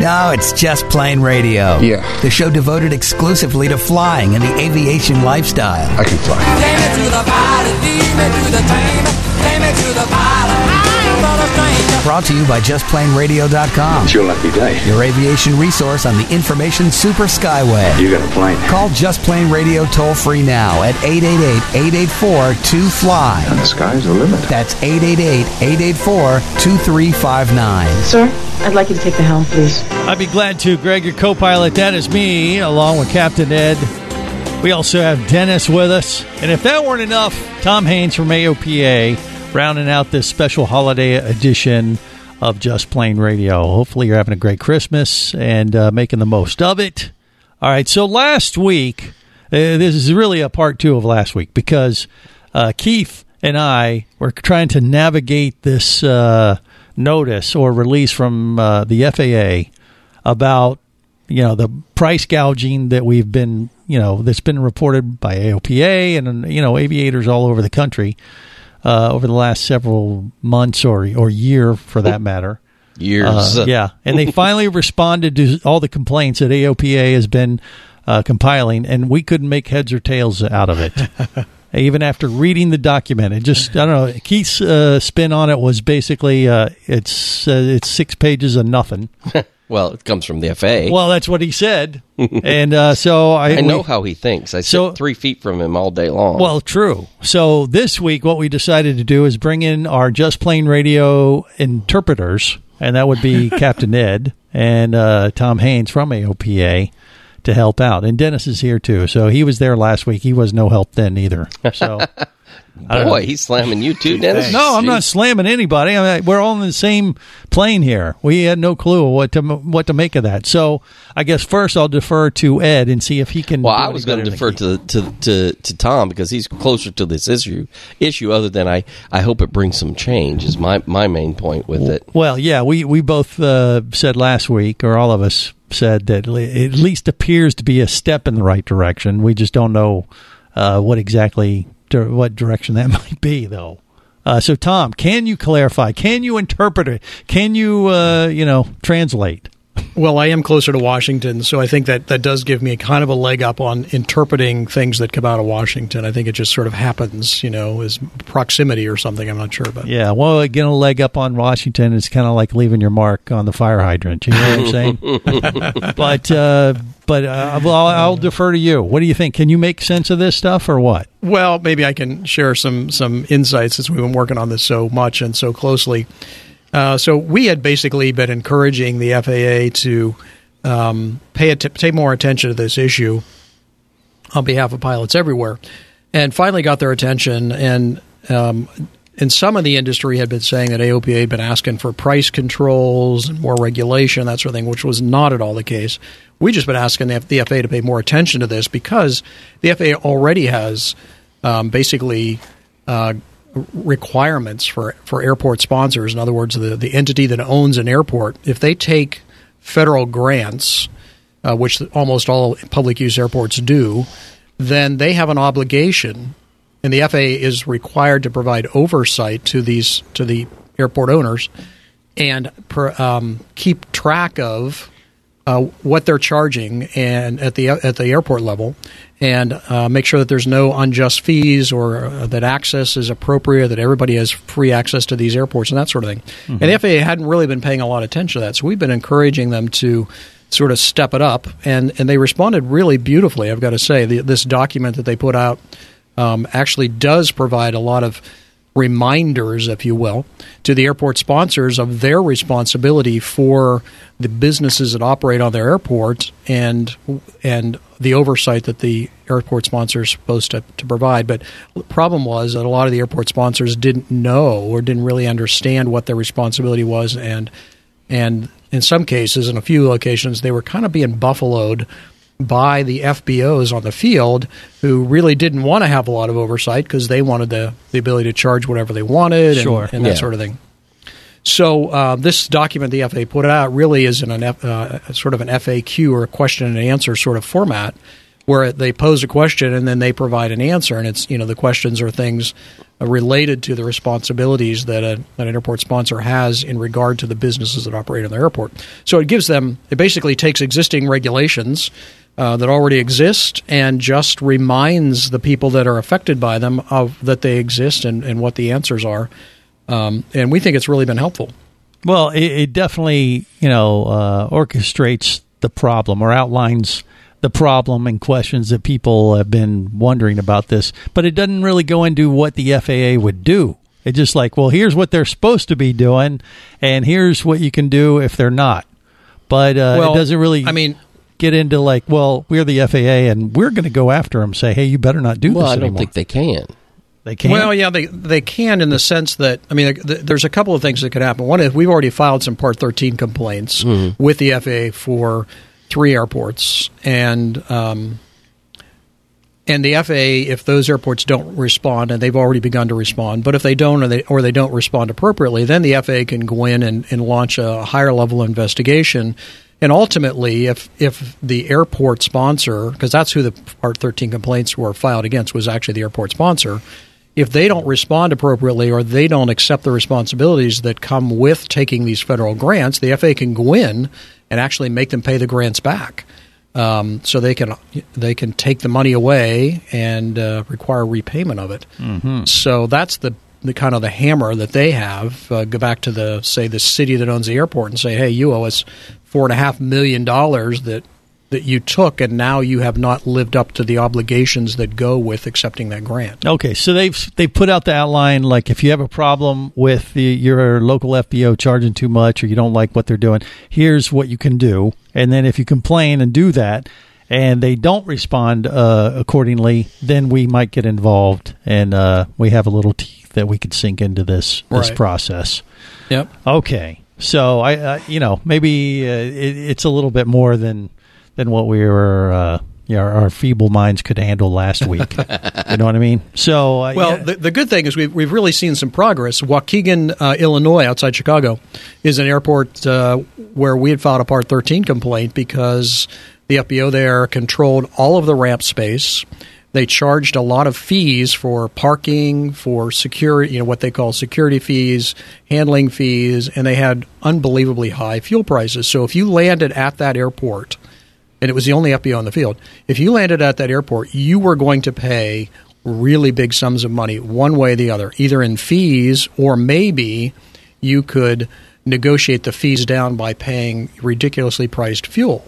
No, it's Just Plain Radio. Yeah. The show devoted exclusively to flying and the aviation lifestyle. I can fly. Take me to the pilot, lead me to the train. Take me to the pilot, I'm not a stranger. Brought to you by JustPlaneRadio.com. It's your lucky day. Your aviation resource on the information super skyway. You got a plane. Call Just Plain Radio toll free now at 888-884-2FLY. And the sky's the limit. That's 888-884-2359. Sir, I'd like you to take the helm, please. I'd be glad to, Greg, your co-pilot. That is me, along with Captain Ed. We also have Dennis with us. And if that weren't enough, Tom Haynes from AOPA, rounding out this special holiday edition of Just Plain Radio. Hopefully you're having a great Christmas and making the most of it. All right, so last week, this is really a part two of last week, because Keith and I were trying to navigate this notice or release from the FAA about, the price gouging that we've been, that's been reported by AOPA and, aviators all over the country over the last several months or year, for that matter. Years. Yeah. And they finally responded to all the complaints that AOPA has been compiling, and we couldn't make heads or tails out of it. Even after reading the document, it just, I don't know, Keith's spin on it was basically it's 6 pages of nothing. Well, it comes from the FAA. Well, that's what he said. And so I know how he thinks. I sit 3 feet from him all day long. Well, true. So this week, what we decided to do is bring in our Just Plain Radio interpreters, and that would be Captain Ed and Tom Haynes from AOPA to help out. And Dennis is here, too. So he was there last week. He was no help then either. So, boy, he's slamming you too, Dennis. No, I'm not slamming anybody. I mean, we're all on the same plane here. We had no clue what to make of that. So I guess first I'll defer to Ed and see if he can. Well, I was going to defer to Tom because he's closer to this issue. Other than I hope it brings some change is my main point with it. Well, yeah, we both said last week, or all of us said, that it at least appears to be a step in the right direction. We just don't know what direction that might be, though. So, Tom, can you clarify? Can you interpret it? Can you, translate? Well, I am closer to Washington, so I think that does give me kind of a leg up on interpreting things that come out of Washington. I think it just sort of happens, as proximity or something. I'm not sure about. Yeah, well, getting a leg up on Washington is kind of like leaving your mark on the fire hydrant. You know what I'm saying? But I'll defer to you. What do you think? Can you make sense of this stuff or what? Well, maybe I can share some insights since we've been working on this so much and so closely. So we had basically been encouraging the FAA to pay more attention to this issue on behalf of pilots everywhere, and finally got their attention. And some of the industry had been saying that AOPA had been asking for price controls and more regulation, that sort of thing, which was not at all the case. We just been asking the FAA to pay more attention to this because the FAA already has basically requirements for airport sponsors. In other words, the entity that owns an airport, if they take federal grants, which almost all public use airports do, then they have an obligation, and the FAA is required to provide oversight to the airport owners and keep track of what they're charging and at the airport level, and make sure that there's no unjust fees or that access is appropriate, that everybody has free access to these airports and that sort of thing. Mm-hmm. And the FAA hadn't really been paying a lot of attention to that, so we've been encouraging them to sort of step it up, and they responded really beautifully, I've got to say. This document that they put out actually does provide a lot of reminders, if you will, to the airport sponsors of their responsibility for the businesses that operate on their airports and the oversight that the airport sponsor is supposed to provide. But the problem was that a lot of the airport sponsors didn't know or didn't really understand what their responsibility was, and in some cases, in a few locations, they were kind of being buffaloed by the FBOs on the field, who really didn't want to have a lot of oversight because they wanted the ability to charge whatever they wanted and that sort of thing. So this document the FAA put out really is in sort of an FAQ or a question and answer sort of format, where they pose a question and then they provide an answer, and it's the questions are things related to the responsibilities that an airport sponsor has in regard to the businesses that operate in the airport. So it basically takes existing regulations that already exist and just reminds the people that are affected by them of that they exist and what the answers are. And we think it's really been helpful. Well, it definitely, orchestrates the problem or outlines the problem and questions that people have been wondering about this. But it doesn't really go into what the FAA would do. It's just like, well, here's what they're supposed to be doing, and here's what you can do if they're not. But it doesn't really get into like, well, we're the FAA, and we're going to go after them, say, hey, you better not do this anymore. Well, I don't think they can. They can? Well, yeah, they can in the sense that, there's a couple of things that could happen. One is we've already filed some Part 13 complaints with the FAA for 3 airports, and the FAA, if those airports don't respond, and they've already begun to respond, but if they don't or they don't respond appropriately, then the FAA can go in and launch a higher level investigation. And ultimately, if the airport sponsor, because that's who the Part 13 complaints were filed against, was actually the airport sponsor, if they don't respond appropriately or they don't accept the responsibilities that come with taking these federal grants, the FAA can go in and actually make them pay the grants back. So they can take the money away and require repayment of it. Mm-hmm. So that's the kind of the hammer that they have. Go back to the city that owns the airport and say, hey, you owe us $4.5 million that you took, and now you have not lived up to the obligations that go with accepting that grant. Okay, so they've put out the outline, like if you have a problem with your local FBO charging too much or you don't like what they're doing, here's what you can do. And then if you complain and do that and they don't respond accordingly, then we might get involved, and we have a little teeth that we could sink into this process. Yep. Okay, so I maybe it's a little bit more than what we were, our feeble minds could handle last week. You know what I mean? So, the good thing is we've really seen some progress. Waukegan, Illinois, outside Chicago, is an airport where we had filed a Part 13 complaint because the FBO there controlled all of the ramp space. They charged a lot of fees for parking, for security, what they call security fees, handling fees, and they had unbelievably high fuel prices. So if you landed at that airport, and it was the only FBO in the field, if you landed at that airport, you were going to pay really big sums of money one way or the other, either in fees or maybe you could negotiate the fees down by paying ridiculously priced fuel.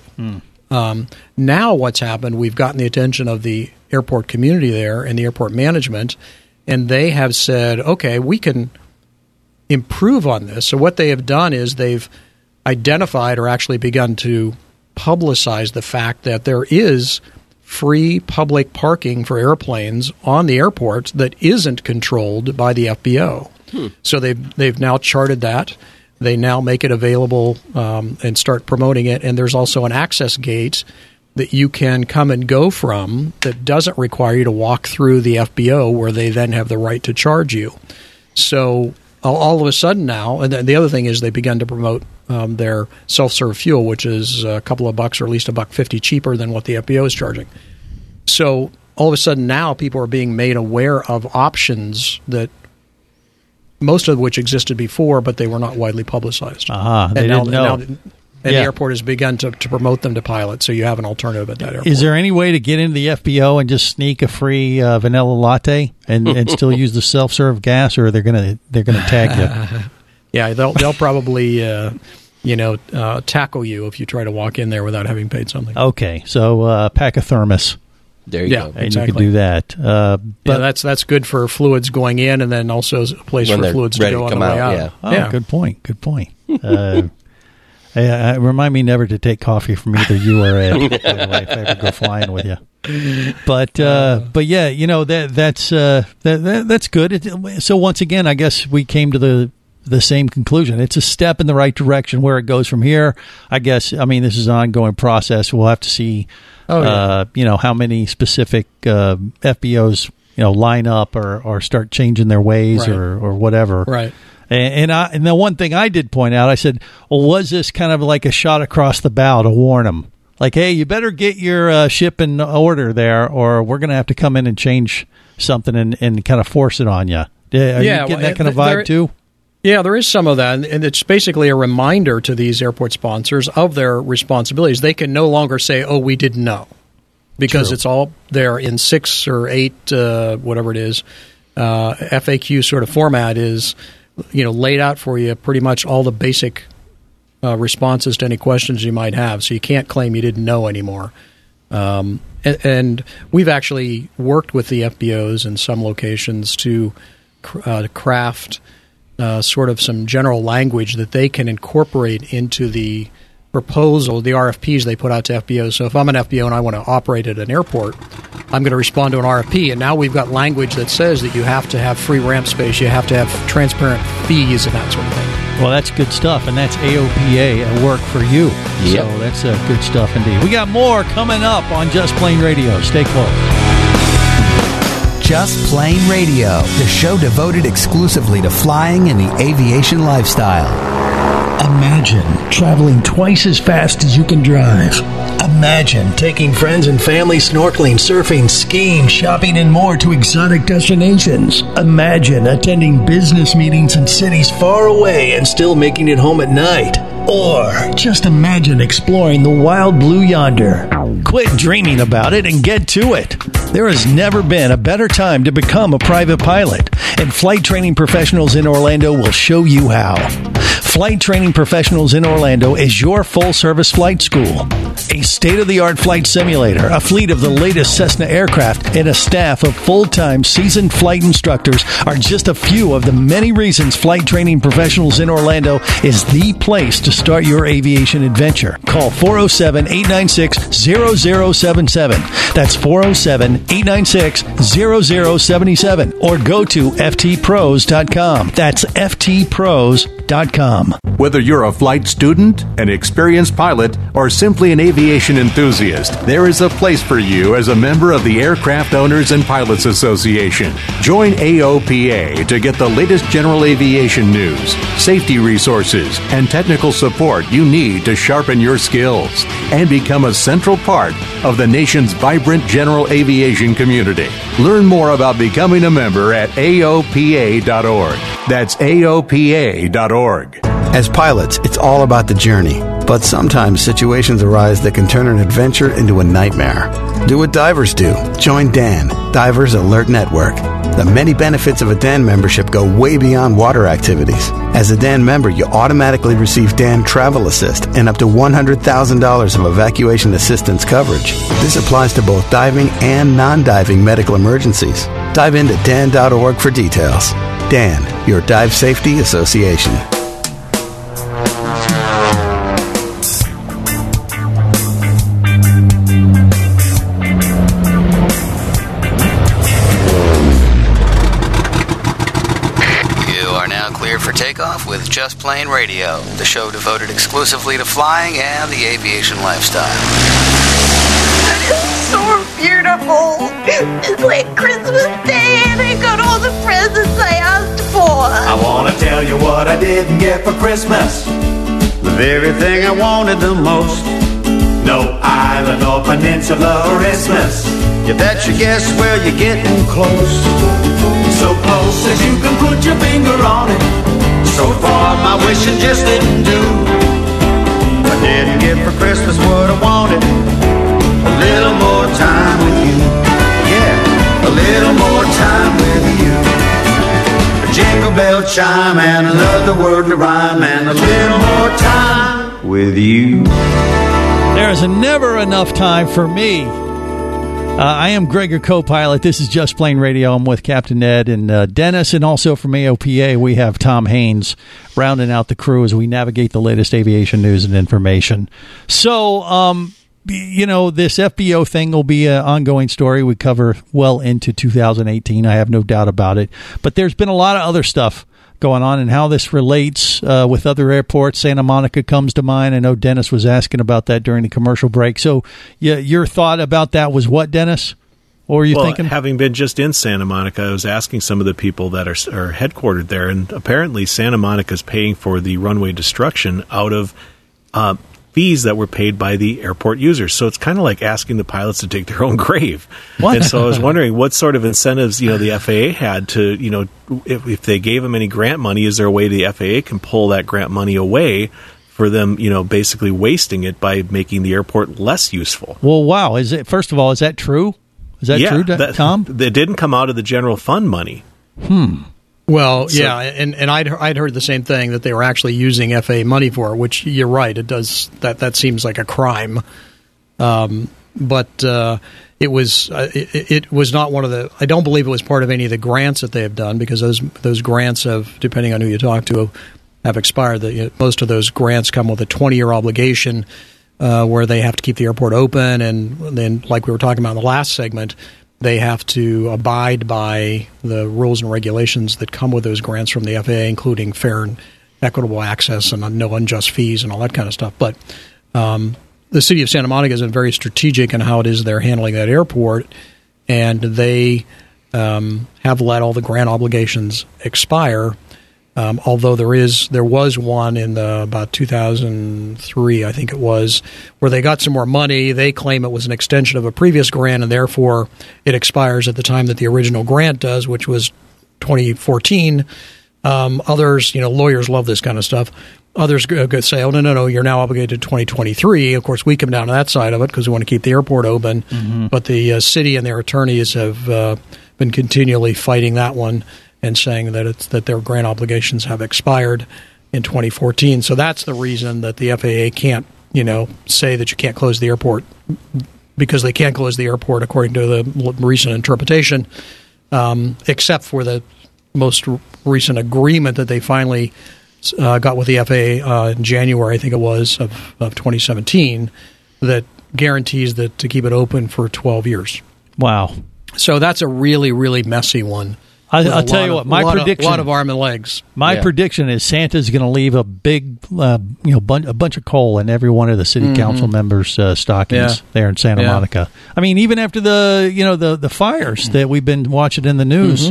Now what's happened, we've gotten the attention of the airport community there and the airport management, and they have said, okay, we can improve on this. So what they have done is they've identified or actually begun to publicize the fact that there is free public parking for airplanes on the airport that isn't controlled by the FBO. So they've now charted that. They now make it available and start promoting it. And there's also an access gate that you can come and go from that doesn't require you to walk through the FBO, where they then have the right to charge you. So all of a sudden now, and the other thing is they've begun to promote their self-serve fuel, which is a couple of bucks or at least $1.50 cheaper than what the FBO is charging. So all of a sudden now people are being made aware of options that most of which existed before, but they were not widely publicized. They didn't know. The airport has begun to promote them to pilots, so you have an alternative at that airport. Is there any way to get into the FBO and just sneak a free vanilla latte and still use the self-serve gas, or they're gonna tag you? Yeah, they'll probably tackle you if you try to walk in there without having paid something. Okay, so pack a thermos. There you go. And exactly. you can do that. But that's good for fluids going in, and then also a place for fluids to go on the way out. Yeah. Good point. Remind me never to take coffee from either you or Ed if I ever go flying with you. But yeah, that's good. So once again, I guess we came to the same conclusion. It's a step in the right direction. Where it goes from here, I guess. This is an ongoing process. We'll have to see. How many specific FBOs line up or start changing their ways or whatever. Right. And the one thing I did point out, I said, well, was this kind of like a shot across the bow to warn them? like, hey, you better get your ship in order there, or we're going to have to come in and change something and kind of force it on you. Are you getting that kind of vibe too? Yeah, there is some of that, and it's basically a reminder to these airport sponsors of their responsibilities. They can no longer say, oh, we didn't know, because It's all there in 6 or 8, whatever it is, FAQ sort of format is, laid out for you pretty much all the basic responses to any questions you might have, so you can't claim you didn't know anymore. And we've actually worked with the FBOs in some locations to craft sort of some general language that they can incorporate into the proposal, the RFPs they put out to FBOs. So if I'm an FBO and I want to operate at an airport, I'm going to respond to an RFP, and now we've got language that says that you have to have free ramp space, you have to have transparent fees and that sort of thing. Well, that's good stuff, and that's AOPA at work for you. Yep. So that's good stuff indeed. We got more coming up on Just Plain Radio. Stay close. Just Plain Radio, the show devoted exclusively to flying and the aviation lifestyle. Imagine traveling twice as fast as you can drive. Imagine taking friends and family snorkeling, surfing, skiing, shopping, and more to exotic destinations. Imagine attending business meetings in cities far away and still making it home at night. Or just imagine exploring the wild blue yonder. Quit dreaming about it and get to it. There has never been a better time to become a private pilot, and Flight Training Professionals in Orlando will show you how. Flight Training Professionals in Orlando is your full-service flight school. A state-of-the-art flight simulator, a fleet of the latest Cessna aircraft, and a staff of full-time seasoned flight instructors are just a few of the many reasons Flight Training Professionals in Orlando is the place to start your aviation adventure. Call 407-896-0077. That's 407-896-0077. Or go to ftpros.com. That's ftpros.com. Whether you're a flight student, an experienced pilot, or simply an aviation enthusiast, there is a place for you as a member of the Aircraft Owners and Pilots Association. Join AOPA to get the latest general aviation news, safety resources, and technical support you need to sharpen your skills and become a central part of the nation's vibrant general aviation community. Learn more about becoming a member at AOPA.org. That's AOPA.org. As pilots, it's all about the journey. But sometimes situations arise that can turn an adventure into a nightmare. Do what divers do. Join DAN, Divers Alert Network. The many benefits of a DAN membership go way beyond water activities. As a DAN member, you automatically receive DAN Travel Assist and up to $100,000 of evacuation assistance coverage. This applies to both diving and non-diving medical emergencies. Dive into dan.org for details. DAN, your Dive Safety Association. Takeoff with Just Plain Radio, the show devoted exclusively to flying and the aviation lifestyle. It's so beautiful. It's like Christmas Day and I got all the presents I asked for. I want to tell you what I didn't get for Christmas. The very thing I wanted the most. No island or peninsula or isthmus. You bet your guess where you're getting close. So close that you can put your finger on it. So far my wishing just didn't do. I didn't get for Christmas what I wanted. A little more time with you. Yeah, a little more time with you. A jingle bell chime and another word to rhyme and a little more time with you. There's never enough time for me. I am Greg, your co-pilot. This is Just Plain Radio. I'm with Captain Ed and Dennis, and also from AOPA, we have Tom Haynes rounding out the crew as we navigate the latest aviation news and information. So, this FBO thing will be an ongoing story we cover well into 2018. I have no doubt about it. But there's been a lot of other stuff going on and how this relates with other airports. Santa Monica comes to mind. I know Dennis was asking about that during the commercial break. So your thought about that was what, Dennis? What were you thinking? Having been just in Santa Monica, I was asking some of the people that are headquartered there, and apparently Santa Monica is paying for the runway destruction out of fees that were paid by the airport users. So it's kind of like asking the pilots to dig their own grave. What? And so I was wondering what sort of incentives, the FAA had to, if they gave them any grant money, is there a way the FAA can pull that grant money away for them, basically wasting it by making the airport less useful? Well, wow. First of all, is that true? Is that true, Tom? It didn't come out of the general fund money. Well, yeah, and I'd heard the same thing, that they were actually using FAA money for it, which you're right, it does that seems like a crime. But it was not one of the. I don't believe it was part of any of the grants that they have done, because those grants have, depending on who you talk to, have expired. Most of those grants come with a 20-year obligation where they have to keep the airport open, and then, like we were talking about in the last segment, they have to abide by the rules and regulations that come with those grants from the FAA, including fair and equitable access and no unjust fees and all that kind of stuff. But the city of Santa Monica has been very strategic in how it is they're handling that airport, and they have let all the grant obligations expire. Although there was one in about 2003, I think it was, where they got some more money. They claim it was an extension of a previous grant, and therefore it expires at the time that the original grant does, which was 2014. Others, lawyers love this kind of stuff. Others say, oh, no, you're now obligated to 2023. Of course, we come down to that side of it because we want to keep the airport open. Mm-hmm. But the city and their attorneys have been continually fighting that one and saying that their grant obligations have expired in 2014. So that's the reason that the FAA can't, say that you can't close the airport, because they can't close the airport according to the recent interpretation, except for the most recent agreement that they finally got with the FAA in January, I think it was, of 2017, that guarantees that to keep it open for 12 years. Wow. So that's a really, really messy one. I'll tell you what, my prediction. A lot of arm and legs. My prediction is Santa's going to leave a big, a bunch of coal in every one of the city council members' stockings there in Santa Monica. I mean, even after the fires that we've been watching in the news.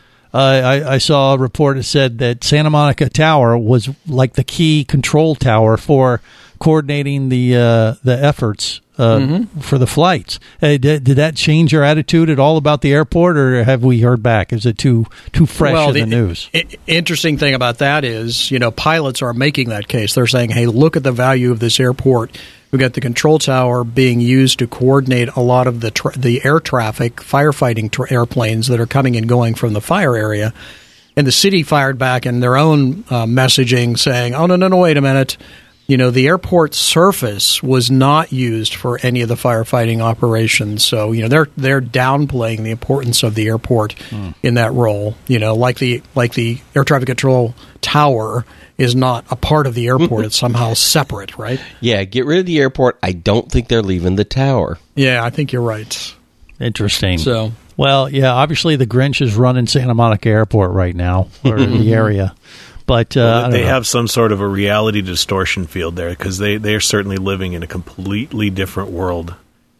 I saw a report that said that Santa Monica Tower was like the key control tower for coordinating the efforts for the flights. Did that change your attitude at all about the airport, or have we heard back? Is it too fresh in the news? Interesting thing about that is, pilots are making that case. They're saying, hey, look at the value of this airport. We've got the control tower being used to coordinate a lot of the air traffic, firefighting airplanes that are coming and going from the fire area. And the city fired back in their own messaging saying, oh, no, wait a minute. The airport surface was not used for any of the firefighting operations. So, they're downplaying the importance of the airport in that role. Like the air traffic control tower is not a part of the airport. It's somehow separate, right? Yeah, get rid of the airport. I don't think they're leaving the tower. Yeah, I think you're right. Interesting. So, well, yeah, obviously the Grinch is running Santa Monica Airport right now, or the area. But they have some sort of a reality distortion field there, because they are certainly living in a completely different world.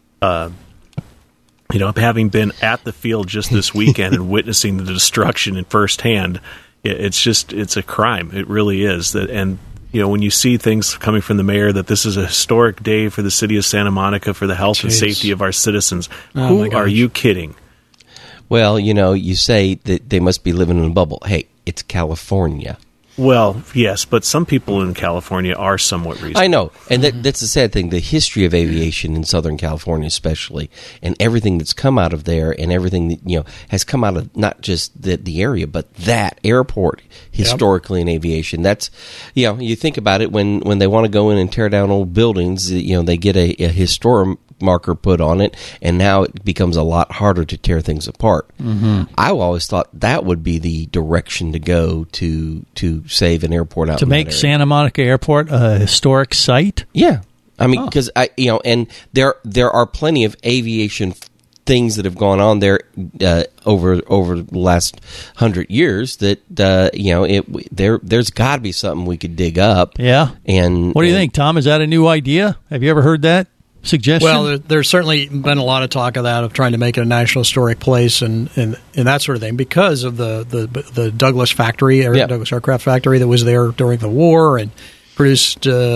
Having been at the field just this weekend and witnessing the destruction in firsthand, it's a crime. It really is. And when you see things coming from the mayor that this is a historic day for the city of Santa Monica for the health and safety of our citizens, who are you kidding? Well, you say that they must be living in a bubble. Hey, it's California. Well, yes, but some people in California are somewhat reasonable. I know, and that's the sad thing. The history of aviation in Southern California especially, and everything that's come out of there, and everything that, has come out of not just the area, but that airport historically in aviation. That's, you think about it, when they want to go in and tear down old buildings, they get a historic marker put on it, and now it becomes a lot harder to tear things apart. I always thought that would be the direction to go to save an airport out to make Santa Monica Airport a historic site. Yeah, I mean, because and there are plenty of aviation things that have gone on there over the last 100 years that there's got to be something we could dig up. Yeah. And what do you think, Tom? Is that a new idea? Have you ever heard that suggestion? Well, there's certainly been a lot of talk of that, of trying to make it a national historic place and that sort of thing, because of the Douglas factory, Douglas Aircraft Factory that was there during the war and produced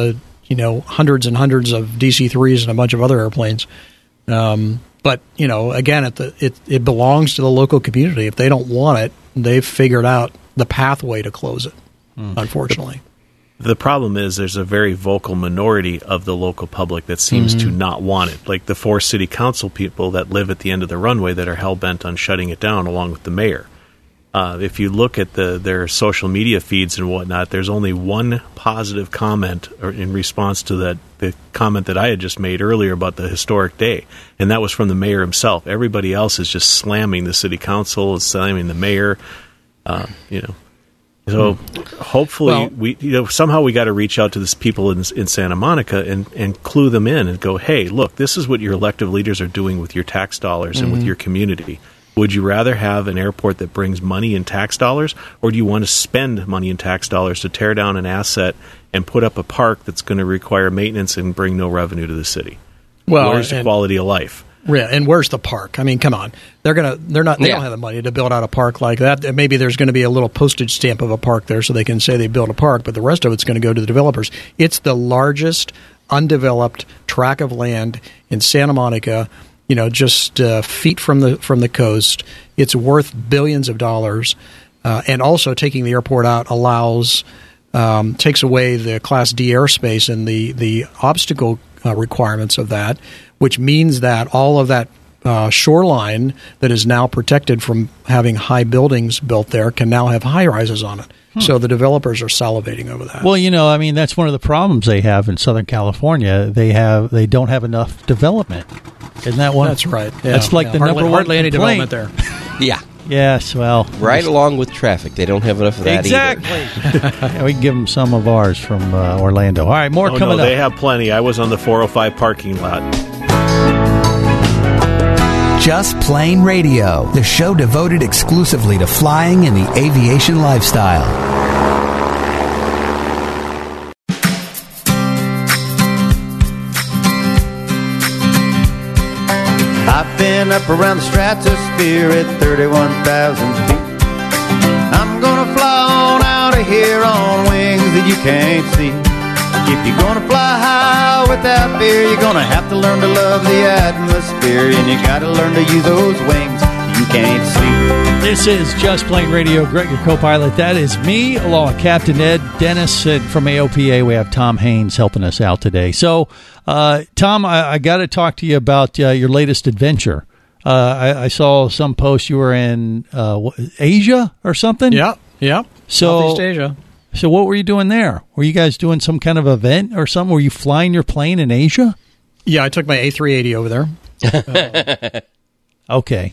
hundreds and hundreds of DC-3s and a bunch of other airplanes. But again, it belongs to the local community. If they don't want it, they've figured out the pathway to close it. Unfortunately. The problem is there's a very vocal minority of the local public that seems to not want it, like the 4 city council people that live at the end of the runway that are hell-bent on shutting it down along with the mayor. If you look at their social media feeds and whatnot, there's only one positive comment in response to the comment that I had just made earlier about the historic day, and that was from the mayor himself. Everybody else is just slamming the city council, slamming the mayor, So hopefully, somehow we got to reach out to these people in Santa Monica and clue them in and go, hey, look, this is what your elected leaders are doing with your tax dollars and with your community. Would you rather have an airport that brings money in tax dollars, or do you want to spend money in tax dollars to tear down an asset and put up a park that's going to require maintenance and bring no revenue to the city? Well, where's the quality of life? Yeah, and where's the park? I mean, come on. They don't have the money to build out a park like that. Maybe there's going to be a little postage stamp of a park there so they can say they built a park, but the rest of it's going to go to the developers. It's the largest undeveloped tract of land in Santa Monica, just feet from the coast. It's worth billions of dollars, and also taking the airport out takes away the Class D airspace and the obstacle requirements of that, which means that all of that shoreline that is now protected from having high buildings built there can now have high rises on it. So the developers are salivating over that. Well, that's one of the problems they have in Southern California. They don't have enough development. Isn't that one? That's right. Yeah. That's like the number one hardly any complaint. development there. Yeah. Yes, well. Right along with traffic. They don't have enough of that either. Exactly. We can give them some of ours from Orlando. All right, more coming up. They have plenty. I was on the 405 parking lot. Just Plain Radio, the show devoted exclusively to flying and the aviation lifestyle. I've been up around the stratosphere at 31,000 feet. I'm gonna fly on out of here on wings that you can't see. If you're gonna fly high without fear, you're gonna have to learn to love the atmosphere, and you gotta learn to use those wings you can't see. This is Just Plain Radio. Greg, your co-pilot. That is me, along with Captain Ed, Dennis, and from AOPA. We have Tom Haynes helping us out today. So, Tom, I got to talk to you about your latest adventure. I saw some post you were in Asia or something? Yeah. Southeast Asia. So what were you doing there? Were you guys doing some kind of event or something? Were you flying your plane in Asia? Yeah, I took my A380 over there. Okay.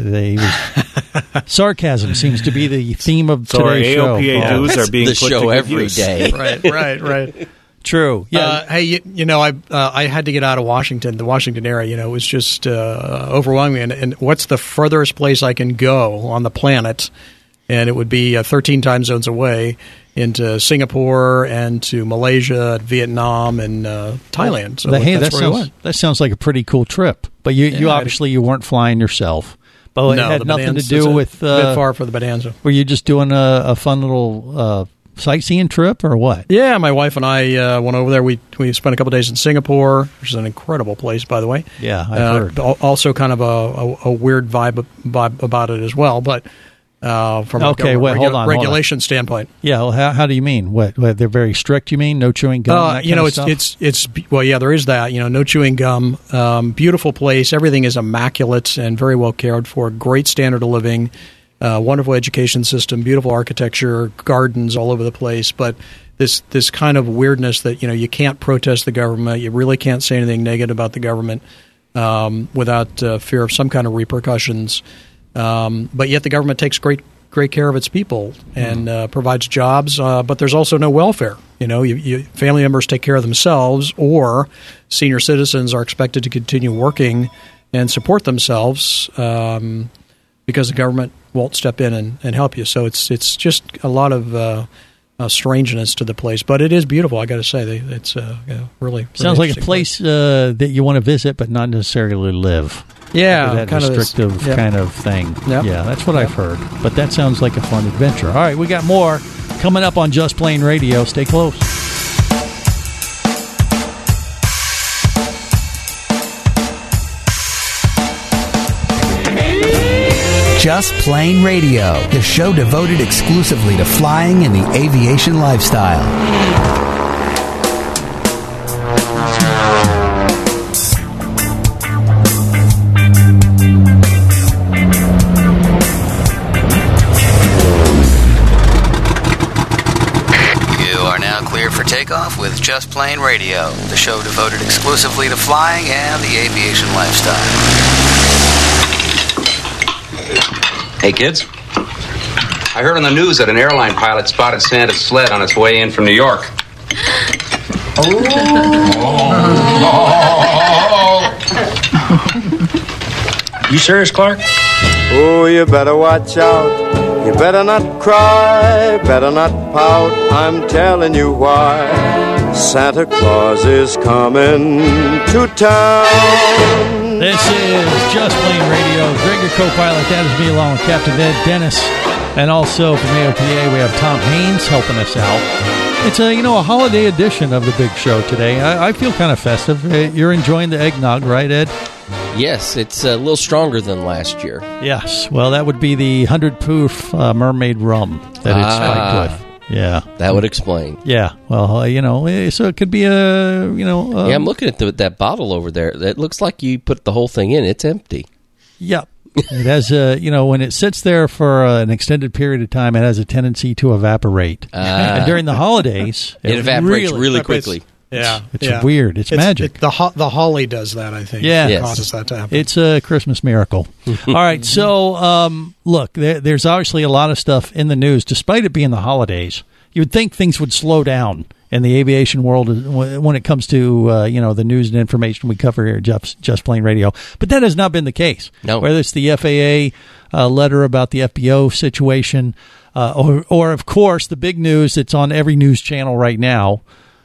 Sarcasm seems to be the theme of today's show. Our AOPA dues are being the put show to every use. day. Right. True. Yeah. Hey, I had to get out of Washington, the Washington area. It was just overwhelming. And what's the furthest place I can go on the planet? And it would be 13 time zones away into Singapore and to Malaysia, Vietnam, and Thailand. So that sounds like a pretty cool trip. But you obviously you weren't flying yourself. But it had nothing to do with... a bit far for the Bonanza. Were you just doing a fun little sightseeing trip or what? Yeah, my wife and I went over there. We spent a couple days in Singapore, which is an incredible place, by the way. Yeah, I've heard. Also kind of a weird vibe about it as well, but... from a regulation standpoint. Yeah, well, how do you mean? What they're very strict? You mean no chewing gum? There is that. No chewing gum. Beautiful place. Everything is immaculate and very well cared for. Great standard of living. Wonderful education system. Beautiful architecture. Gardens all over the place. But this kind of weirdness that you can't protest the government. You really can't say anything negative about the government without fear of some kind of repercussions. But yet the government takes great care of its people and provides jobs, but there's also no welfare. Family members take care of themselves, or senior citizens are expected to continue working and support themselves because the government won't step in and help you. So it's just a lot of strangeness to the place, but it is beautiful. I got to say, it's really sounds like a place that you want to visit, but not necessarily live. Yeah, that kind restrictive kind of thing. Yep. Yeah, that's what I've heard. But that sounds like a fun adventure. All right, we got more coming up on Just Plain Radio. Stay close. Just Plain Radio, the show devoted exclusively to flying and the aviation lifestyle. For takeoff with Just Plain Radio, the show devoted exclusively to flying and the aviation lifestyle. Hey, kids. I heard on the news that an airline pilot spotted Santa's sled on its way in from New York. You serious, Clark? Oh, you better watch out. You better not cry, better not pout, I'm telling you why. Santa Claus is coming to town. This is Just Plain Radio. Greg, your co-pilot, that is me along with Captain Ed, Dennis, and also from AOPA we have Tom Haynes helping us out. It's a holiday edition of the big show today. I feel kind of festive. You're enjoying the eggnog, right, Ed? Yes, it's a little stronger than last year. Yes, well, that would be the 100 proof mermaid rum that it's spiked with. Yeah, that would explain. Yeah, well, so it could be yeah, I'm looking at that bottle over there. It looks like you put the whole thing in. It's empty. Yep. It has when it sits there for an extended period of time, it has a tendency to evaporate. And during the holidays, it evaporates really quickly. Yeah, it's weird. It's magic. The holly does that, I think. Yeah, it causes that to happen. It's a Christmas miracle. All right, so look, there's obviously a lot of stuff in the news. Despite it being the holidays, you would think things would slow down in the aviation world when it comes to the news and information we cover here at Just Plain Radio. But that has not been the case. No. Whether it's the FAA letter about the FBO situation, or of course the big news that's on every news channel right now.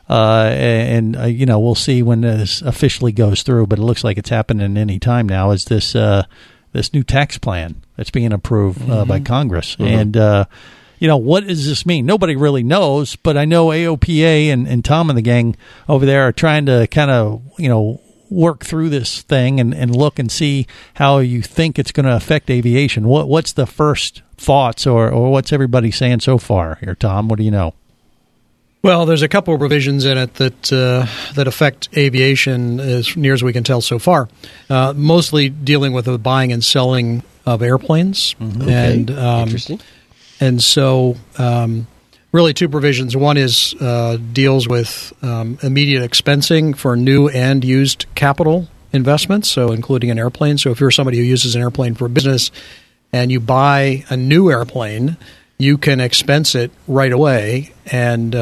We'll see when this officially goes through, but it looks like it's happening any time now, is this new tax plan that's being approved by Congress. Mm-hmm. And, what does this mean? Nobody really knows, but I know AOPA and Tom and the gang over there are trying to kind of, work through this thing and look and see how you think it's going to affect aviation. What's the first thoughts or what's everybody saying so far here, Tom? What do you know? Well, there's a couple of provisions in it that affect aviation as near as we can tell so far, mostly dealing with the buying and selling of airplanes. Mm-hmm. Okay. Interesting. And so really two provisions. One is deals with immediate expensing for new and used capital investments, so including an airplane. So if you're somebody who uses an airplane for business and you buy a new airplane, you can expense it right away, and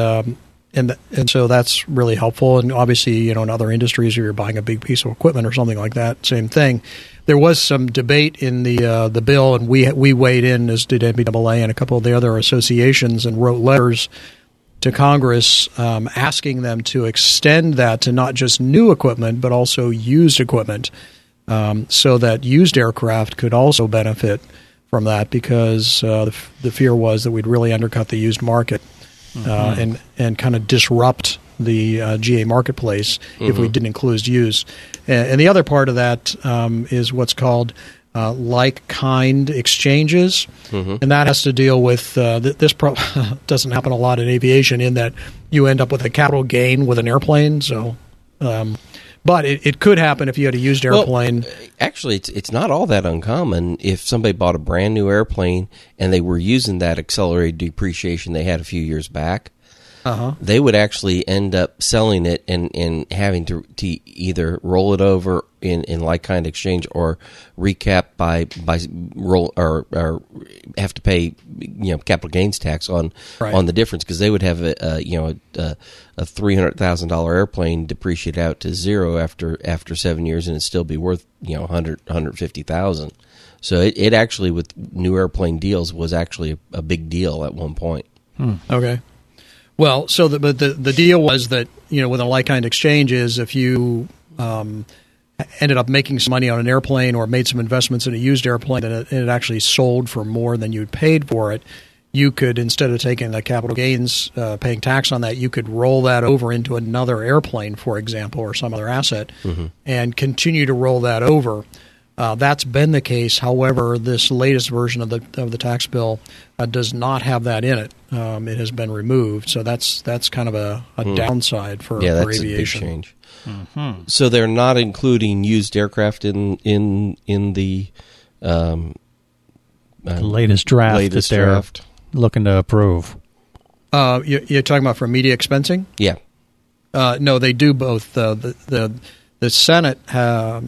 so that's really helpful. And obviously, in other industries, if you're buying a big piece of equipment or something like that, same thing. There was some debate in the bill, and we weighed in, as did NBAA and a couple of the other associations, and wrote letters to Congress asking them to extend that to not just new equipment but also used equipment, so that used aircraft could also benefit from that, because the fear was that we'd really undercut the used market and kind of disrupt the GA marketplace if we didn't include used. And the other part of that is what's called like-kind exchanges, and that has to deal with this doesn't happen a lot in aviation, in that you end up with a capital gain with an airplane. So but it could happen if you had a used airplane. Well, actually, it's not all that uncommon. If somebody bought a brand new airplane and they were using that accelerated depreciation they had a few years back, they would actually end up selling it and having to either roll it over in like kind exchange or recap by roll or have to pay capital gains tax on the difference, because they would have a $300,000 airplane depreciate out to zero after 7 years, and it'd still be worth $150,000. So it actually, with new airplane deals, was actually a big deal at one point. Okay. Well, so the deal was that, with a like-kind exchange is if you ended up making some money on an airplane or made some investments in a used airplane and it actually sold for more than you'd paid for it, you could, instead of taking the capital gains, paying tax on that, you could roll that over into another airplane, for example, or some other asset, and continue to roll that over That's been the case. However, this latest version of the tax bill does not have that in it. It has been removed, so that's kind of a downside for that's aviation. A big change. Mm-hmm. So they're not including used aircraft in the latest draft that they're looking to approve. You're talking about for media expensing? Yeah. No, they do both. The Senate had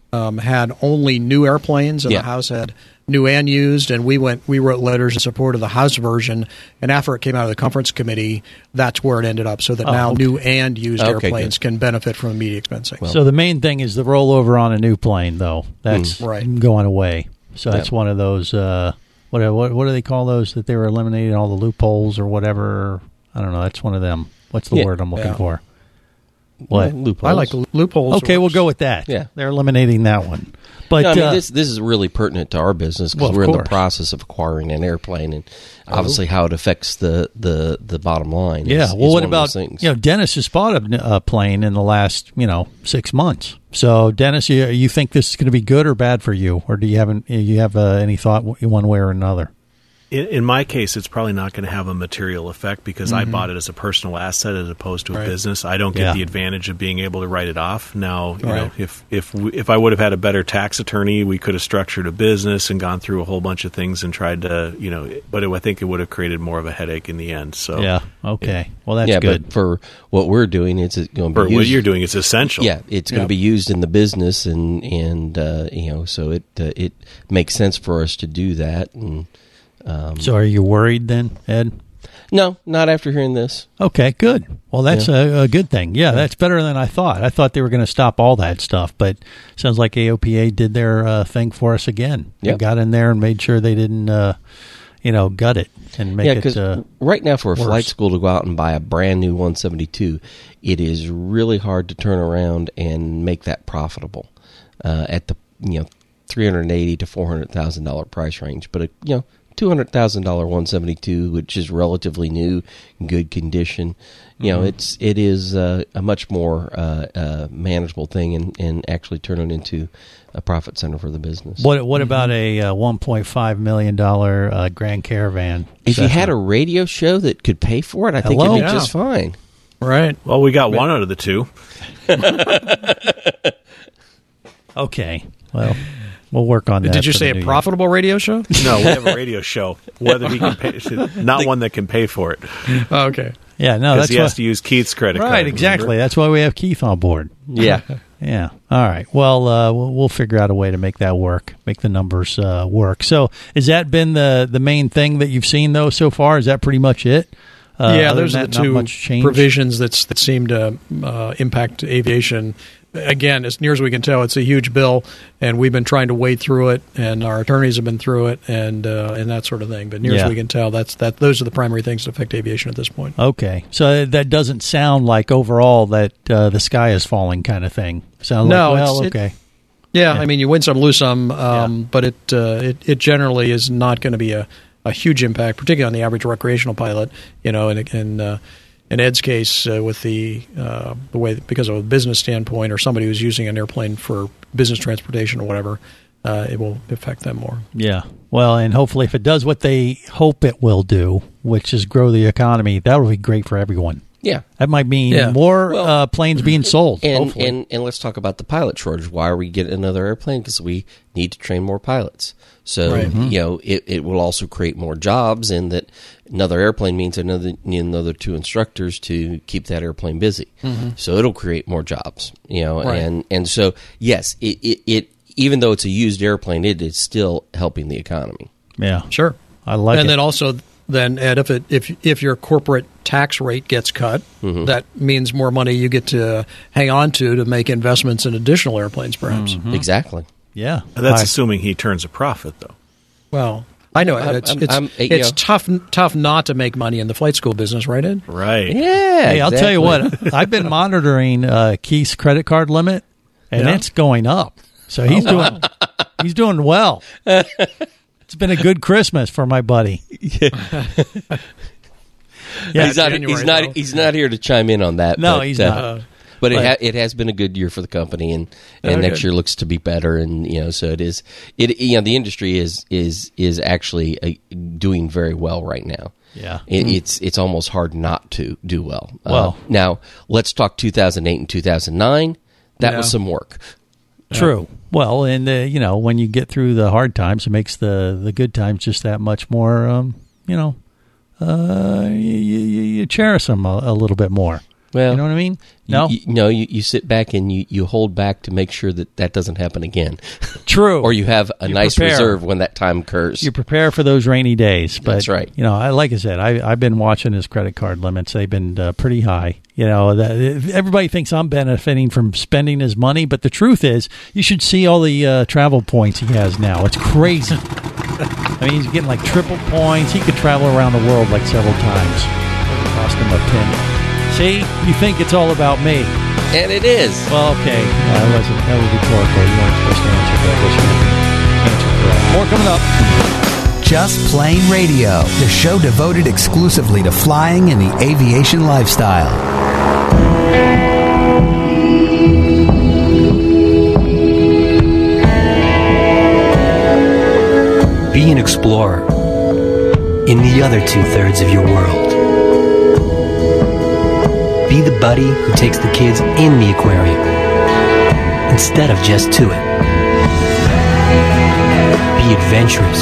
only new airplanes, and the House had new and used. And we wrote letters in support of the House version. And after it came out of the conference committee, that's where it ended up. So that now new and used airplanes can benefit from media expensing. So the main thing is the rollover on a new plane, though. That's going away. So that's one of those. What do they call those that they were eliminating all the loopholes or whatever? I don't know. That's one of them. What's the word I'm looking for? What? Loopholes. I like loopholes. Okay, we'll go with that. Yeah. They're eliminating that one. But no, I mean, this is really pertinent to our business because we're in the process of acquiring an airplane, and obviously how it affects the bottom line. Yeah. Well, what about Dennis has bought a plane in the last 6 months. So Dennis, you think this is going to be good or bad for you, or do you have any thought one way or another? In my case, it's probably not going to have a material effect because I bought it as a personal asset as opposed to a business. I don't get the advantage of being able to write it off. Now, you know, if I would have had a better tax attorney, we could have structured a business and gone through a whole bunch of things and tried to, but I think it would have created more of a headache in the end. So well, that's good. But for what we're doing, it's going to be what you're doing. It's essential. Yeah, it's going to be used in the business, and so it makes sense for us to do that. And so are you worried then, Ed? No, not after hearing this. Okay, good. Well, that's a good thing. Yeah, that's better than I thought. I thought they were going to stop all that stuff, but it sounds like AOPA did their thing for us again. They got in there and made sure they didn't, gut it and make it because right now for a flight school to go out and buy a brand new 172, it is really hard to turn around and make that profitable at the $380,000 to $400,000 price range. But $200,000 172, which is relatively new, good condition. It is a much more manageable thing and actually turn it into a profit center for the business. What about a $1.5 million Grand Caravan? If you had a radio show that could pay for it, I think it'd be just fine. Right. Well, we got one out of the two. Okay. Well, we'll work on that. Did you say a profitable radio show? No, we have a radio show. Whether he can pay, not one that can pay for it. Oh, okay. Yeah, no, that's he has to use Keith's credit card. Right, exactly. Remember? That's why we have Keith on board. Yeah. Yeah. All right. Well, we'll figure out a way to make that work, make the numbers work. So, has that been the main thing that you've seen though so far? Is that pretty much it? Those are the two provisions that seem to impact aviation. Again, as near as we can tell, it's a huge bill, and we've been trying to wade through it, and our attorneys have been through it, and that sort of thing. But near as we can tell, those are the primary things that affect aviation at this point. Okay, so that doesn't sound like overall that the sky is falling kind of thing. Sounds okay. I mean, you win some, lose some, but it generally is not going to be a huge impact, particularly on the average recreational pilot. In Ed's case, with the way, because of a business standpoint, or somebody who's using an airplane for business transportation or whatever, it will affect them more. Yeah. Well, and hopefully, if it does what they hope it will do, which is grow the economy, that will be great for everyone. Yeah. That might mean more planes being sold. And let's talk about the pilot shortage. Why are we getting another airplane? Because we need to train more pilots. So, it will also create more jobs, and that another airplane means another two instructors to keep that airplane busy. Mm-hmm. So it'll create more jobs, and so, yes, it even though it's a used airplane, it is still helping the economy. Yeah. Sure. I like it. And then also, Ed, if your corporate tax rate gets cut, that means more money you get to hang on to make investments in additional airplanes, perhaps. Mm-hmm. Exactly. Yeah. That's assuming he turns a profit, though. Well, I know it's tough not to make money in the flight school business, right, Ed? Right. Yeah. Hey, I'll tell you what. I've been monitoring Keith's credit card limit, and it's going up. So he's doing well. It's been a good Christmas for my buddy. He's not here to chime in on that. No, he's not. But it has been a good year for the company, and next year looks to be better. And so it is. The industry is actually doing very well right now. Yeah, it's almost hard not to do well. Now let's talk 2008 and 2009. That was some work. True. Well, and when you get through the hard times, it makes the good times just that much more. You cherish them a little bit more. Well, you know what I mean? No, you sit back and you hold back to make sure that doesn't happen again. True. Or you have a nice reserve when that time occurs. You prepare for those rainy days. But, that's right. Like I said, I've been watching his credit card limits. They've been pretty high. Everybody thinks I'm benefiting from spending his money, but the truth is, you should see all the travel points he has now. It's crazy. I mean, he's getting like triple points. He could travel around the world like several times. It cost him a penny. See, you think it's all about me. And it is. Well, okay. That was rhetorical. You weren't supposed to answer that. Answer correct. More coming up. Just Plain Radio, the show devoted exclusively to flying and the aviation lifestyle. Be an explorer in the other 2/3 of your world. Be the buddy who takes the kids in the aquarium instead of just to it. Be adventurous.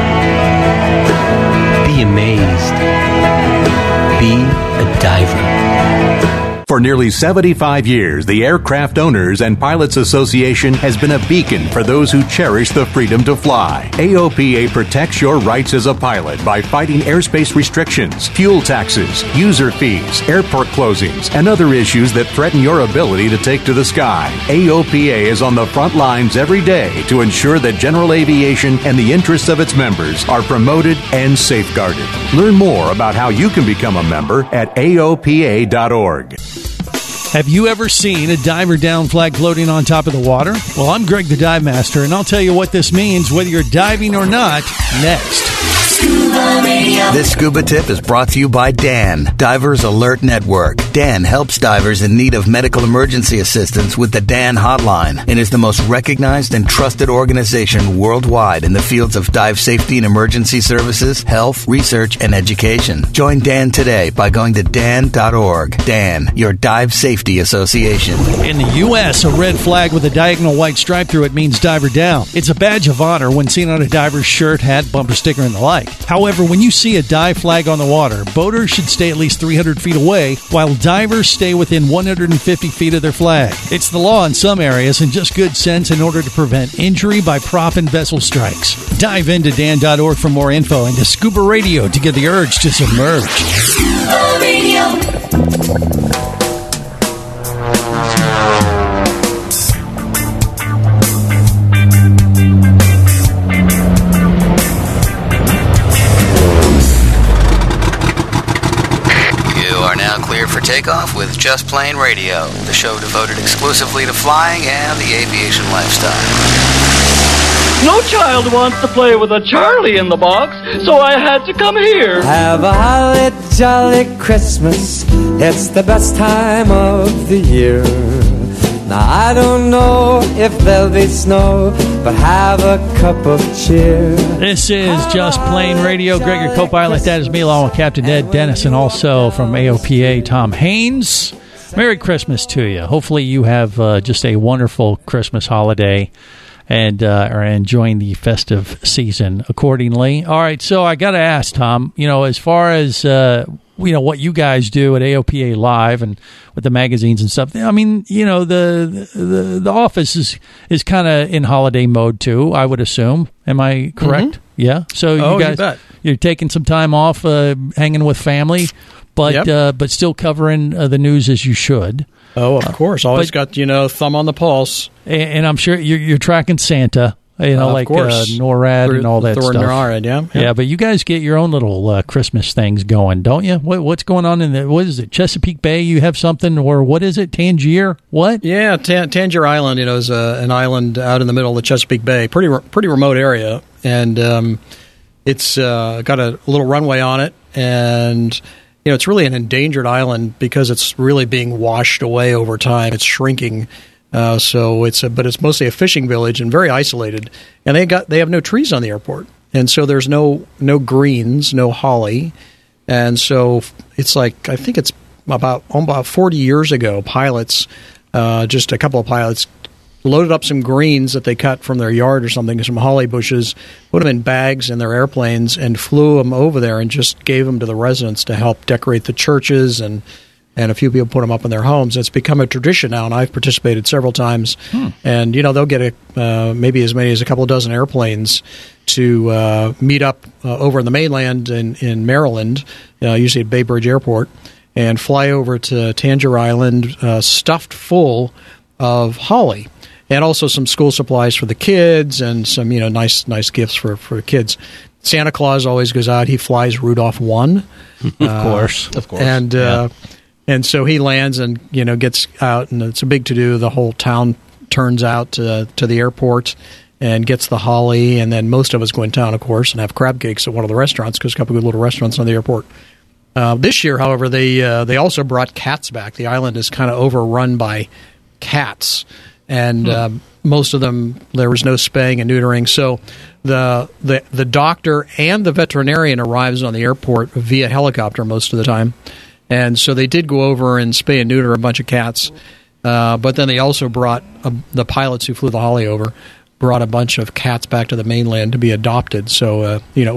Be amazed. Be a diver. For nearly 75 years, the Aircraft Owners and Pilots Association has been a beacon for those who cherish the freedom to fly. AOPA protects your rights as a pilot by fighting airspace restrictions, fuel taxes, user fees, airport closings, and other issues that threaten your ability to take to the sky. AOPA is on the front lines every day to ensure that general aviation and the interests of its members are promoted and safeguarded. Learn more about how you can become a member at AOPA.org. Have you ever seen a diver down flag floating on top of the water? Well, I'm Greg the Dive Master, and I'll tell you what this means, whether you're diving or not, next. Scuba Radio. This scuba tip is brought to you by DAN, Divers Alert Network. DAN helps divers in need of medical emergency assistance with the DAN hotline and is the most recognized and trusted organization worldwide in the fields of dive safety and emergency services, health, research, and education. Join DAN today by going to dan.org. DAN, your dive safety association. In the U.S., a red flag with a diagonal white stripe through it means diver down. It's a badge of honor when seen on a diver's shirt, hat, bumper sticker, and the like. However, when you see a dive flag on the water, boaters should stay at least 300 feet away, while divers stay within 150 feet of their flag. It's the law in some areas and just good sense in order to prevent injury by prop and vessel strikes. Dive into dan.org for more info and to Scuba Radio to get the urge to submerge. Scuba Radio. For takeoff with Just Plain Radio, the show devoted exclusively to flying and the aviation lifestyle. No child wants to play with a Charlie in the box, so I had to come here. Have a holly jolly Christmas. It's the best time of the year. Now I don't know if there'll be snow, but have a cup of cheer. This is Just Plain Radio. Greg, your co-pilot. That is me, along with Captain Ed Dennis, and also from AOPA, Tom Haynes. Merry Christmas to you. Hopefully you have just a wonderful Christmas holiday and are enjoying the festive season accordingly. All right, so I got to ask, Tom, as far as what you guys do at AOPA Live and with the magazines and stuff. I mean, the office is kind of in holiday mode too, I would assume. Am I correct? Mm-hmm. Yeah. So you guys, you're taking some time off, hanging with family, but still covering the news as you should. Oh, of course. Always got thumb on the pulse. And I'm sure you're tracking Santa. Like NORAD and all that stuff. NORAD, yeah. But you guys get your own little Christmas things going, don't you? What's going on in what is it, Chesapeake Bay? You have something, or what is it, Tangier? What? Yeah, Tangier Island, is an island out in the middle of the Chesapeake Bay. Pretty remote area, and it's got a little runway on it, and it's really an endangered island because it's really being washed away over time. It's shrinking. So but it's mostly a fishing village and very isolated. And they have no trees on the airport. And so there's no greens, no holly. And so it's like, I think it's about 40 years ago, pilots, just a couple of pilots, loaded up some greens that they cut from their yard or something, some holly bushes, put them in bags in their airplanes, and flew them over there and just gave them to the residents to help decorate the churches, and a few people put them up in their homes. It's become a tradition now, and I've participated several times. And, they'll get maybe as many as a couple of dozen airplanes to meet up over in the mainland in Maryland, usually at Bay Bridge Airport, and fly over to Tangier Island stuffed full of holly. And also some school supplies for the kids and some, nice gifts for kids. Santa Claus always goes out. He flies Rudolph 1. Of course. And so he lands and, gets out, and it's a big to-do. The whole town turns out to the airport and gets the holly, and then most of us go in town, of course, and have crab cakes at one of the restaurants, because a couple of good little restaurants on the airport. This year, however, they also brought cats back. The island is kind of overrun by cats. And most of them, there was no spaying and neutering. So the doctor and the veterinarian arrives on the airport via helicopter most of the time. And so they did go over and spay and neuter a bunch of cats. But then they also brought, the pilots who flew the holly over, brought a bunch of cats back to the mainland to be adopted. So, there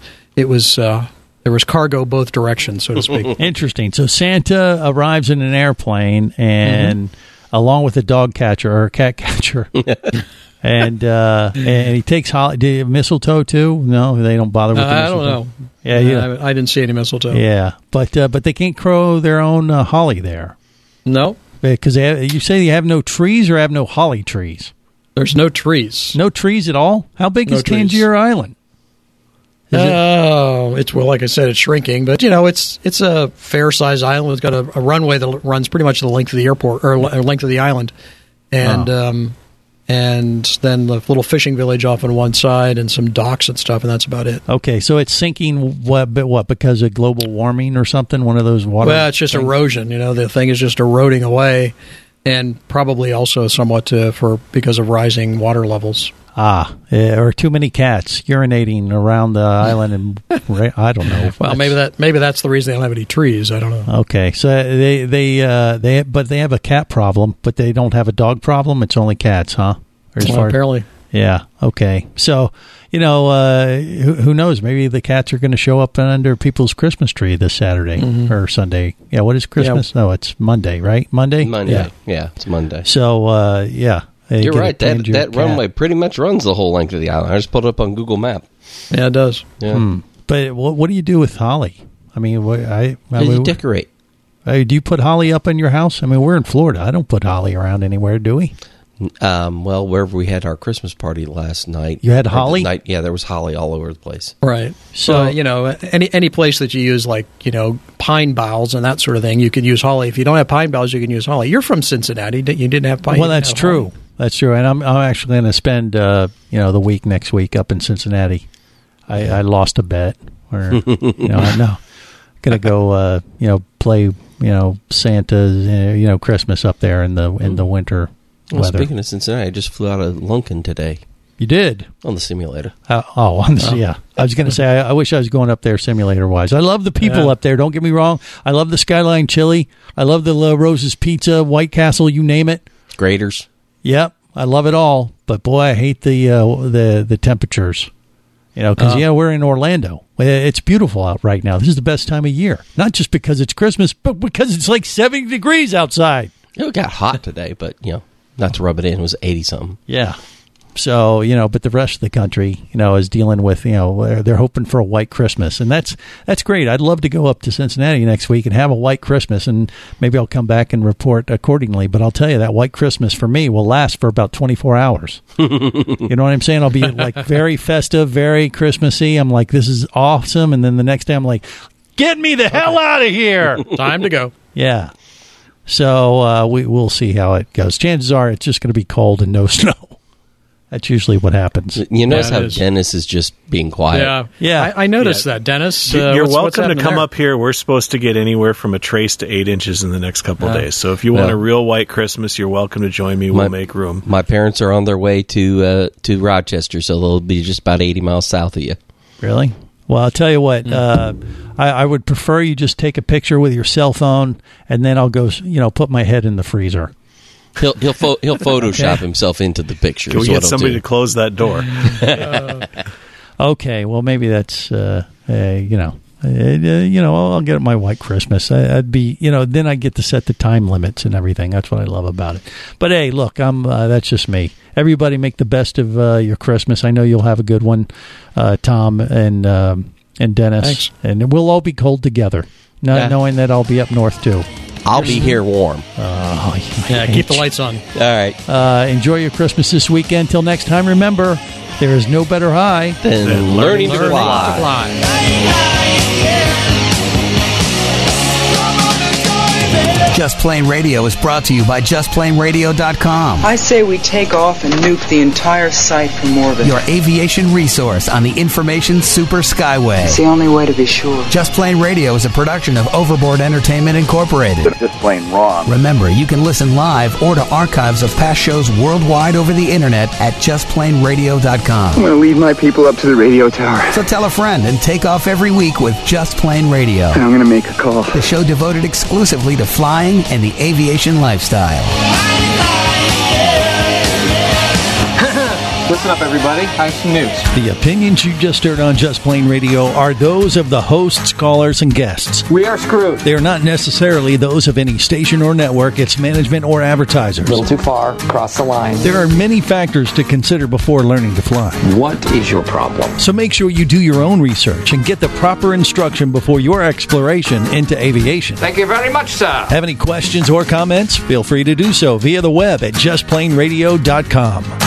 was cargo both directions, so to speak. Interesting. So Santa arrives in an airplane and... along with a dog catcher or a cat catcher, and he takes mistletoe too. No, they don't bother with the mistletoe. I don't know. Yeah, I didn't see any mistletoe. Yeah, but they can't grow their own holly there. No, because you say you have no trees or have no holly trees. There's no trees. No trees at all. How big is Tangier Island? It's like I said, it's shrinking, but it's a fair-sized island. It's got a runway that runs pretty much the length of the airport or length of the island, and then the little fishing village off on one side and some docks and stuff, and that's about it. Okay, so it's sinking. What because of global warming or something? One of those water. Well, it's just erosion. The thing is just eroding away, and probably also somewhat because of rising water levels. Or too many cats urinating around the island, and I don't know. Well, maybe that's the reason they don't have any trees. I don't know. Okay, so they have a cat problem, but they don't have a dog problem. It's only cats, huh? Apparently. Yeah. Okay. So who knows? Maybe the cats are going to show up under people's Christmas tree this Saturday or Sunday. Yeah. What is Christmas? No, it's Monday, right? Monday. Yeah, it's Monday. So yeah. You're right. That runway pretty much runs the whole length of the island. I just pulled it up on Google Map. Yeah, it does. Yeah. But what do you do with holly? I mean, you decorate. Do you put holly up in your house? I mean, we're in Florida. I don't put holly around anywhere, do we? Well, wherever we had our Christmas party last night. You had holly? Yeah, there was holly all over the place. Right. So, any place that you use, like, pine boughs and that sort of thing, you can use holly. If you don't have pine boughs, you can use holly. You're from Cincinnati. You didn't have pine. Well, that's true. Holly. That's true. And I'm actually going to spend, the week next week up in Cincinnati. I lost a bet. Or, I'm going to go, play, Santa's, Christmas up there in the winter. Well, speaking of Cincinnati, I just flew out of Lunken today. You did? On the simulator. Yeah. I was going to say, I wish I was going up there simulator-wise. I love the people up there. Don't get me wrong. I love the Skyline Chili. I love the La Rosa's Pizza, White Castle, you name it. Graders. Yep. I love it all. But, boy, I hate the temperatures. Because, we're in Orlando. It's beautiful out right now. This is the best time of year. Not just because it's Christmas, but because it's like 70 degrees outside. It got hot today, but, not to rub it in, it was 80-something. Yeah. So, but the rest of the country, is dealing with, they're hoping for a white Christmas. And that's great. I'd love to go up to Cincinnati next week and have a white Christmas, and maybe I'll come back and report accordingly. But I'll tell you, that white Christmas for me will last for about 24 hours. You know what I'm saying? I'll be like very festive, very Christmassy. I'm like, this is awesome. And then the next day I'm like, get me the hell out of here. Time to go. Yeah. So we'll see how it goes. Chances are it's just going to be cold and no snow. That's usually what happens. You notice how Dennis is just being quiet. Yeah. I noticed that, Dennis. You're welcome to come there? up here. We're supposed to get anywhere from a trace to 8 inches in the next couple of days. So if you want a real white Christmas, you're welcome to join me. We'll make room. My parents are on their way to Rochester, so they'll be just about 80 miles south of you. Really? Well, I'll tell you what. I would prefer you just take a picture with your cell phone, and then I'll go, put my head in the freezer. He'll Photoshop himself into the picture. Can we get somebody to close that door? Okay, well maybe that's I'll get my white Christmas. I'd be then I get to set the time limits and everything. That's what I love about it. But hey, look, that's just me. Everybody make the best of your Christmas. I know you'll have a good one, Tom and Dennis. Thanks. And we'll all be cold together, knowing that I'll be up north too. I'll be here warm. Keep the lights on. All right. Enjoy your Christmas this weekend. Till next time, remember, there is no better high than learning to fly. Just Plain Radio is brought to you by JustPlainRadio.com. I say we take off and nuke the entire site from orbit. Your aviation resource on the information super skyway. It's the only way to be sure. Just Plain Radio is a production of Overboard Entertainment Incorporated. Just plain wrong. Remember, you can listen live or to archives of past shows worldwide over the internet at JustPlainRadio.com. I'm going to leave my people up to the radio tower. So tell a friend and take off every week with Just Plain Radio. And I'm going to make a call. The show devoted exclusively to flying and the aviation lifestyle. Listen up, everybody. I have some news. The opinions you just heard on Just Plain Radio are those of the hosts, callers, and guests. We are screwed. They are not necessarily those of any station or network, its management, or advertisers. A little too far. Cross the line. There are many factors to consider before learning to fly. What is your problem? So make sure you do your own research and get the proper instruction before your exploration into aviation. Thank you very much, sir. Have any questions or comments? Feel free to do so via the web at JustPlainRadio.com.